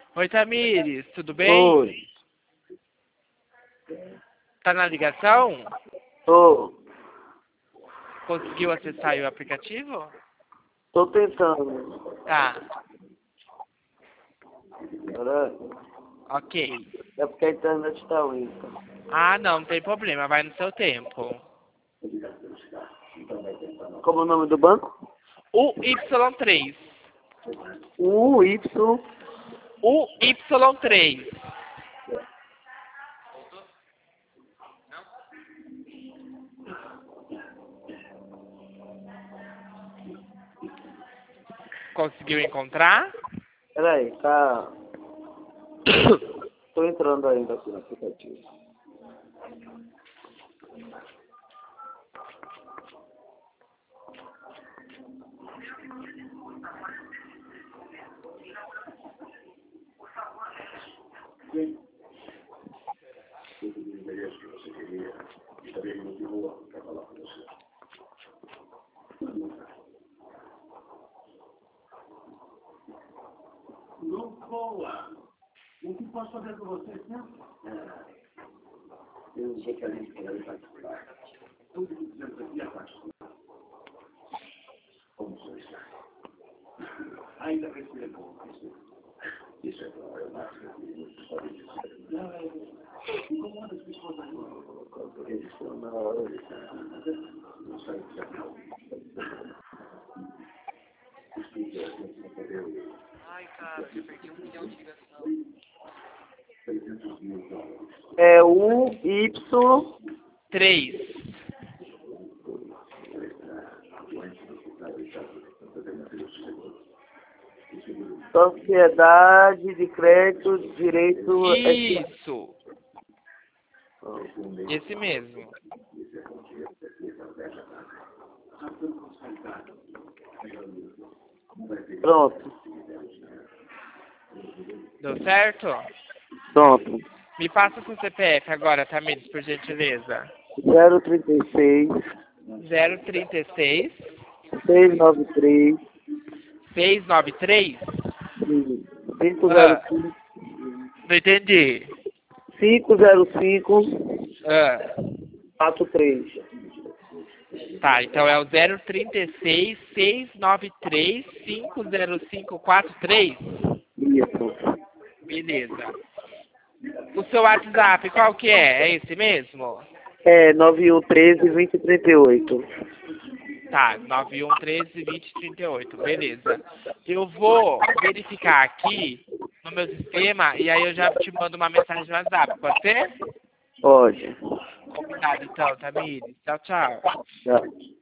Oi, Tamires, tudo bem? Oi. Tá na ligação? Tô. Conseguiu acessar aí o aplicativo? Tô tentando. Tá, Caraca. ok. É porque a internet tá ruim. Ah, não tem problema, vai no seu tempo. Como é o nome do banco? O Y3. Y. O Y3. Conseguiu encontrar? Peraí, tá. Tô entrando ainda aqui no aplicativo. Boa. O que posso fazer por você, senhor? Eu sei que a gente tem particular. Tudo que precisamos aqui é particular. Como o senhor está? Ainda respira bom. Isso é bom, é o máximo que muitos podem dizer. Não, é... Como as pessoas ainda? Eles estão na hora de estar. Não sai de canal. Ai, cara, eu perdi 1 milhão de ligação. É o Y. 3. Sociedade de Crédito Direito. Isso, esse mesmo. Pronto. Deu certo? Pronto. Me passa seu CPF agora, Tamires, por gentileza. 036 036 693 693? 505 Não entendi. 505 Ah, 43. tá, então é o 036 693 50543? Isso. Beleza. O seu WhatsApp, qual que é? É esse mesmo? É 9113-2038. Tá, 9113-2038, beleza. Eu vou verificar aqui no meu sistema e aí eu já te mando uma mensagem no WhatsApp, pode ser? Pode. Combinado então, Tamires. Tchau, tchau. Tchau.